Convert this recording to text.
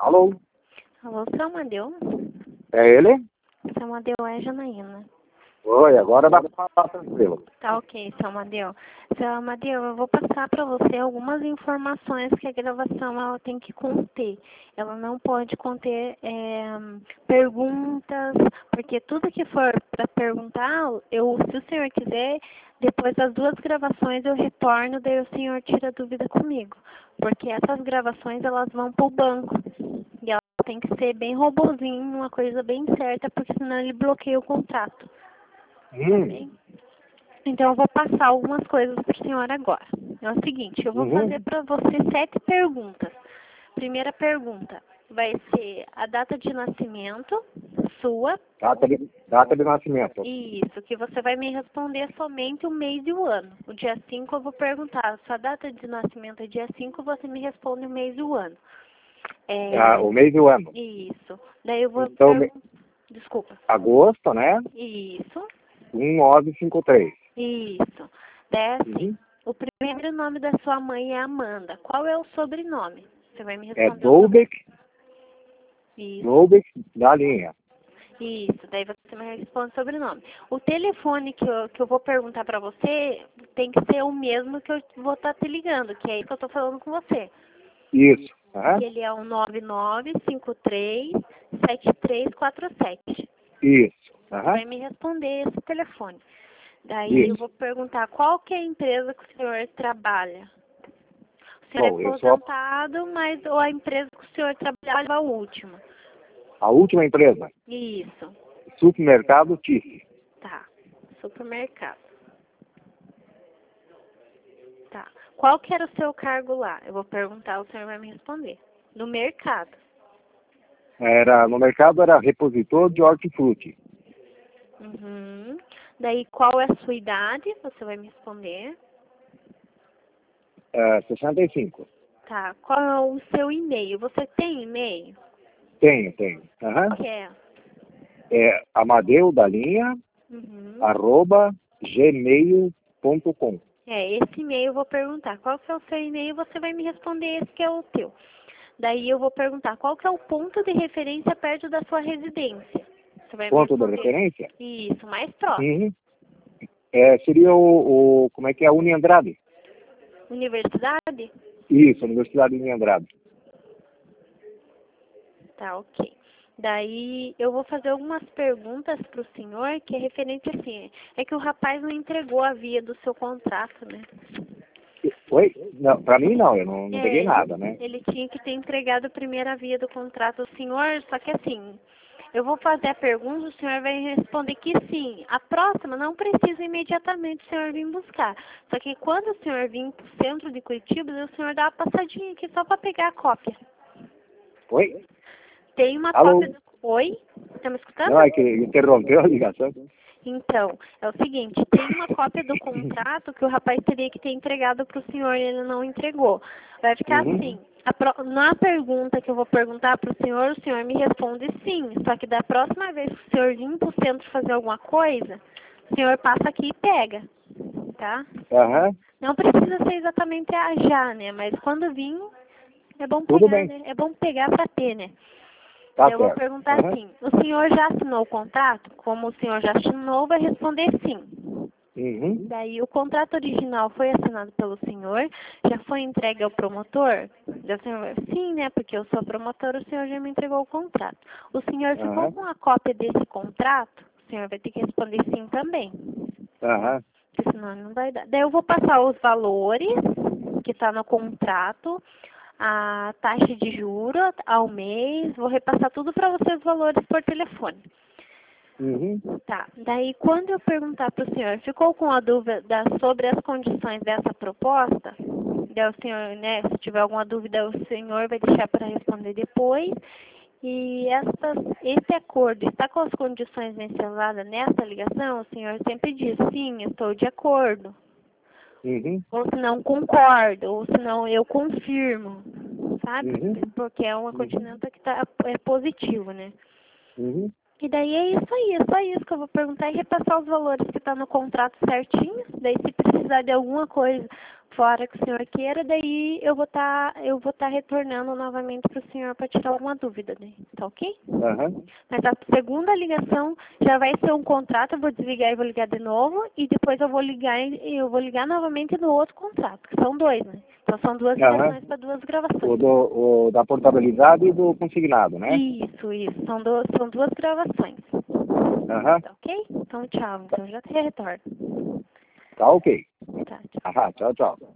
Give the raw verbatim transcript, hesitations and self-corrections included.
Alô? Alô, seu Amadeu? É ele? Seu Amadeu é Janaína. Oi, agora dá pra falar tranquilo. Tá ok, seu Amadeu. Seu Amadeu, eu vou passar para você algumas informações que a gravação ela tem que conter. Ela não pode conter é, perguntas, porque tudo que for para perguntar, eu, se o senhor quiser, depois das duas gravações eu retorno, daí o senhor tira dúvida comigo. Porque essas gravações elas vão para o banco. E ela tem que ser bem robozinho, uma coisa bem certa, porque senão ele bloqueia o contrato. Hum. Então, eu vou passar algumas coisas para a senhora agora. É o seguinte, eu vou Uhum. fazer para você sete perguntas. Primeira pergunta vai ser a data de nascimento sua. Data de, data de nascimento. Isso, que você vai me responder somente o mês e o ano. O dia cinco eu vou perguntar, sua data de nascimento é dia cinco, você me responde o mês e o ano. É, Ah, o mês e o ano. Isso. Daí eu vou Então, perguntar... me- Desculpa. agosto, né? Isso. um nove cinco três. Isso. Daí é assim, Uhum. o primeiro nome da sua mãe é Amanda. Qual é o sobrenome? Você vai me É responder o sobrenome. Dolbeck, Isso, Dolbeck da linha. isso. Daí você me responde o sobrenome. O telefone que eu, que eu vou perguntar pra você tem que ser o mesmo que eu vou estar te ligando, que é isso que eu tô falando com você. Isso. Aham. Que ele é o nove nove cinco três sete três quatro sete. Isso. Você Aham. vai me responder esse telefone. Daí eu Isso. vou perguntar qual que é a empresa que o senhor trabalha. O senhor Bom, é eu sou aposentado, mas ou a empresa que o senhor trabalhava a última. a última empresa. Isso. Supermercado Tiff. Tá. Supermercado. Tá. Qual que era o seu cargo lá? Eu vou perguntar, o senhor vai me responder. No mercado. Era, no mercado era repositor de hortifruti. Uhum. Daí, qual é a sua idade? Você vai me responder. É, sessenta e cinco. Tá. Qual é o seu e-mail? Você tem e-mail? Tenho, tenho. Aham. Que é? É Amadeu da linha, Uhum. arroba gmail ponto com. É, esse e-mail eu vou perguntar. Qual que é o seu e-mail? Você vai me responder esse que é o teu. Daí eu vou perguntar qual que é o ponto de referência perto da sua residência. Você vai me Ponto de responder. referência? Isso, mais próximo. Uhum. É, seria o, o, como é que é, a Uniandrade. Universidade? Isso, Universidade de Uniandrade. Tá, ok. Daí eu vou fazer algumas perguntas para o senhor que é referente assim. É que o rapaz não entregou a via do seu contrato, né? Oi? Não, pra mim não, eu não, não É, peguei ele, nada, né? ele tinha que ter entregado a primeira via do contrato ao senhor, só que assim, eu vou fazer a pergunta, o senhor vai responder que sim. A próxima não precisa imediatamente o senhor vir buscar. Só que quando o senhor vir para o centro de Curitiba, o senhor dá uma passadinha aqui só para pegar a cópia. Oi? Tem uma Alô? cópia do... Oi? Tá me escutando? Não, é que interrompeu a ligação. Então, é o seguinte, tem uma cópia do contrato que o rapaz teria que ter entregado para o senhor e ele não entregou. Vai ficar Uhum. assim, a pro, na pergunta que eu vou perguntar para o senhor, o senhor me responde sim, só que da próxima vez que o senhor vir para o centro fazer alguma coisa, o senhor passa aqui e pega, tá? Aham. Não precisa ser exatamente a já, né? Mas quando vir, é bom Tudo pegar, bem. né? É bom pegar para ter, né? Tá Eu vou certo. perguntar Aham. assim, o senhor já assinou o contrato? Como o senhor já assinou, vai responder sim. Uhum. Daí o contrato original foi assinado pelo senhor, já foi entregue ao promotor? Daí o senhor vai, sim, né? Porque eu sou promotor, o senhor já me entregou o contrato. O senhor ficou Aham. com a cópia desse contrato? O senhor vai ter que responder sim também. Aham. Porque senão não vai dar. Daí eu vou passar os valores que está no contrato, a taxa de juros ao mês, vou repassar tudo para você os valores por telefone. Uhum. Tá, daí quando eu perguntar para o senhor, ficou com a dúvida sobre as condições dessa proposta? Daí o senhor, né, se tiver alguma dúvida, o senhor vai deixar para responder depois. E essa, esse acordo está com as condições mencionadas nessa ligação? O senhor sempre diz, sim, estou de acordo. Uhum. Ou se não concordo, ou se não eu confirmo, sabe? Uhum. Porque é uma Uhum. continente que tá, é positivo, né? Uhum. E daí é isso aí, é só isso que eu vou perguntar e repassar os valores que tá no contrato certinho. Daí se precisar de alguma coisa fora que o senhor queira, daí eu vou estar eu vou estar retornando novamente para o senhor para tirar alguma dúvida, né? Tá ok? Aham. Mas a segunda ligação já vai ser um contrato, eu vou desligar e vou ligar de novo, e depois eu vou ligar e eu vou ligar novamente no outro contrato, que são dois, né? Então são duas Aham. ligações para duas gravações. O, do, o da portabilidade e do consignado, né? Isso, isso. São, do, são duas gravações. Aham. Tá ok? Então tchau. Então já te retorno. Tá ok. Tá, tchau. Aham, tchau, tchau.